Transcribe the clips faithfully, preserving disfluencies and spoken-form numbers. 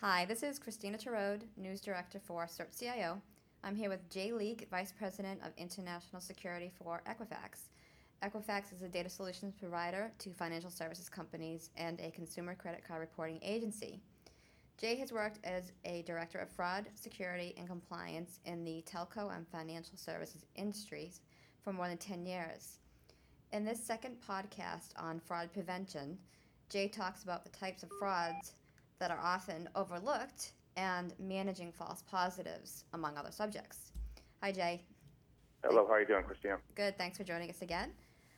Hi, this is Christina Tarode, News Director for CertCIO. I'm here with Jay Leak, Vice President of International Security for Equifax. Equifax is a data solutions provider to financial services companies and a consumer credit card reporting agency. Jay has worked as a Director of Fraud, Security, and Compliance in the telco and financial services industries for more than ten years. In this second podcast on fraud prevention, Jay talks about the types of frauds that are often overlooked and managing false positives, among other subjects. Hi, Jay. Hello, how are you doing, Christina? Good, thanks for joining us again.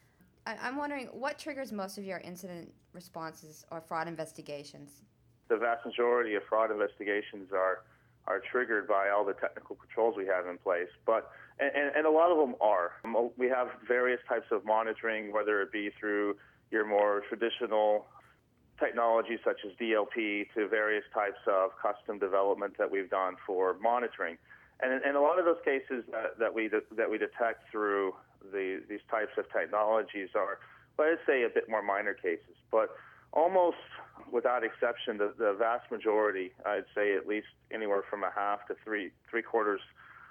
I- I'm wondering, what triggers most of your incident responses or fraud investigations? The vast majority of fraud investigations are are triggered by all the technical controls we have in place, but and, and a lot of them are. We have various types of monitoring, whether it be through your more traditional technology such as D L P to various types of custom development that we've done for monitoring. And in a lot of those cases that, that we de- that we detect through the, these types of technologies are, well, I'd say, a bit more minor cases. But almost without exception, the, the vast majority, I'd say at least anywhere from a half to three three quarters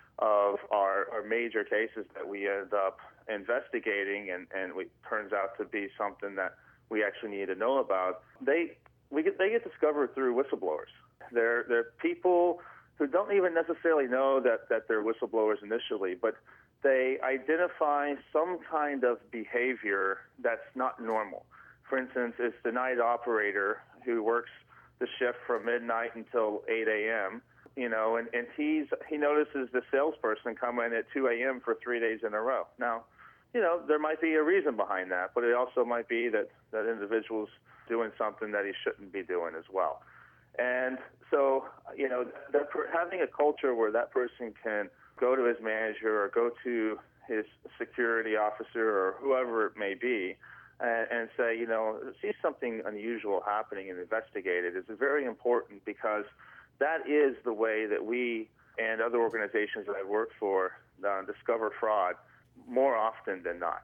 of our, our major cases that we end up investigating, and, and it turns out to be something that we actually need to know about, they we get they get discovered through whistleblowers. They're they're people who don't even necessarily know that, that they're whistleblowers initially, but they identify some kind of behavior that's not normal. For instance, it's the night operator who works the shift from midnight until eight a.m., you know, and, and he's he notices the salesperson come in at two a.m. for three days in a row. Now, you know, there might be a reason behind that, but it also might be that that individual's doing something that he shouldn't be doing as well. And so, you know, that, having a culture where that person can go to his manager or go to his security officer or whoever it may be and, and say, you know, see something unusual happening and investigate it is very important, because that is the way that we and other organizations that I've worked for uh, discover fraud more often than not.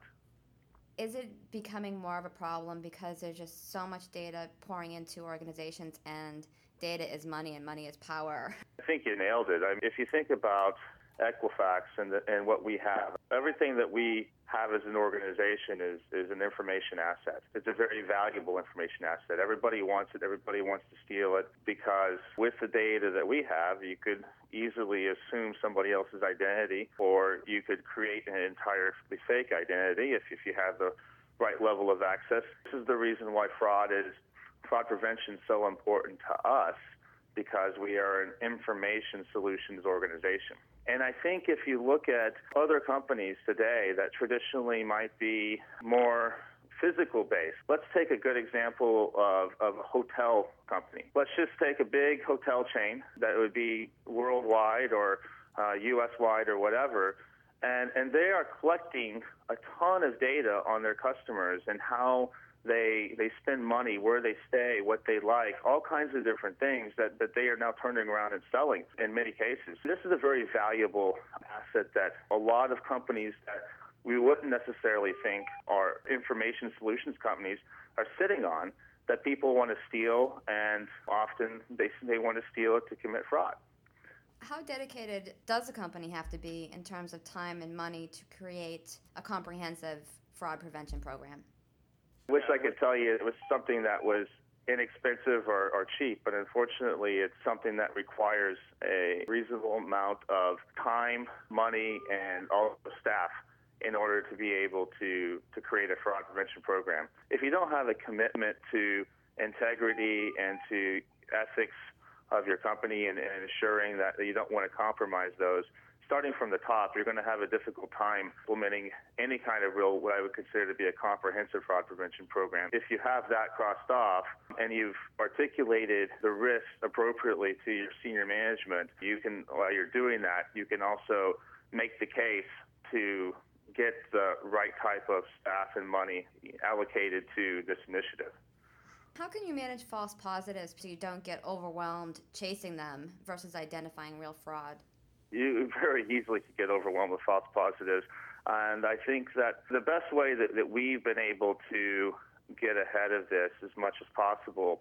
Is it becoming more of a problem because there's just so much data pouring into organizations, and data is money and money is power? I think you nailed it. I mean, if you think about Equifax and the, and what we have, everything that we have as an organization is, is an information asset. It's a very valuable information asset. Everybody wants it. Everybody wants to steal it, because with the data that we have, you could easily assume somebody else's identity, or you could create an entirely fake identity if, if you have the right level of access. This is the reason why fraud is fraud prevention is so important to us, because we are an information solutions organization. And I think if you look at other companies today that traditionally might be more physical based, let's take a good example of, of a hotel company. Let's just take a big hotel chain that would be worldwide or uh, U S wide or whatever, and, and they are collecting a ton of data on their customers and how They they spend money, where they stay, what they like, all kinds of different things that, that they are now turning around and selling in many cases. This is a very valuable asset that a lot of companies that we wouldn't necessarily think are information solutions companies are sitting on, that people want to steal, and often they they want to steal it to commit fraud. How dedicated does a company have to be in terms of time and money to create a comprehensive fraud prevention program? I wish I could tell you it was something that was inexpensive or, or cheap, but unfortunately it's something that requires a reasonable amount of time, money, and also staff in order to be able to, to create a fraud prevention program. If you don't have a commitment to integrity and to ethics of your company and, and ensuring that you don't want to compromise those, starting from the top, you're going to have a difficult time implementing any kind of real, what I would consider to be a comprehensive fraud prevention program. If you have that crossed off and you've articulated the risks appropriately to your senior management, you can, while you're doing that, you can also make the case to get the right type of staff and money allocated to this initiative. How can you manage false positives so you don't get overwhelmed chasing them versus identifying real fraud? You very easily could get overwhelmed with false positives. And I think that the best way that, that we've been able to get ahead of this as much as possible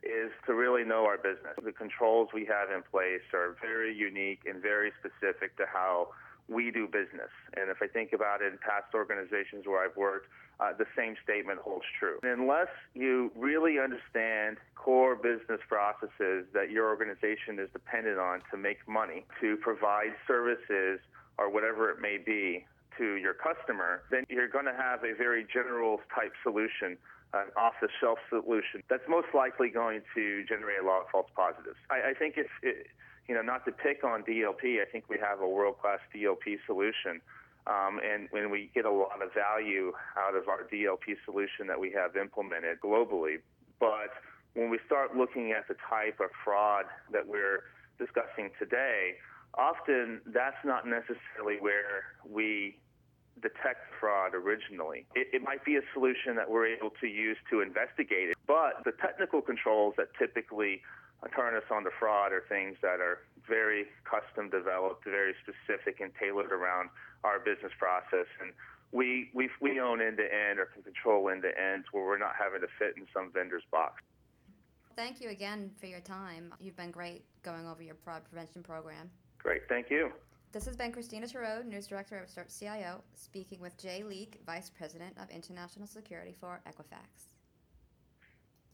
is to really know our business. The controls we have in place are very unique and very specific to how we do business. And if I think about it in past organizations where I've worked, uh, the same statement holds true. And unless you really understand core business processes that your organization is dependent on to make money, to provide services or whatever it may be to your customer, then you're going to have a very general type solution, an off-the-shelf solution that's most likely going to generate a lot of false positives. I, I think if, it, you know, not to pick on D L P, I think we have a world-class D L P solution, um, and when we get a lot of value out of our D L P solution that we have implemented globally. But when we start looking at the type of fraud that we're discussing today, often that's not necessarily where we detect fraud originally. It, it might be a solution that we're able to use to investigate it, but the technical controls that typically turn us on to fraud are things that are very custom developed, very specific and tailored around our business process. And we, we, we own end-to-end or can control end-to-end where we're not having to fit in some vendor's box. Thank you again for your time. You've been great going over your fraud prevention program. Great, thank you. This has been Christina Terode, News Director of CERT C I O, speaking with Jay Leak, Vice President of International Security for Equifax.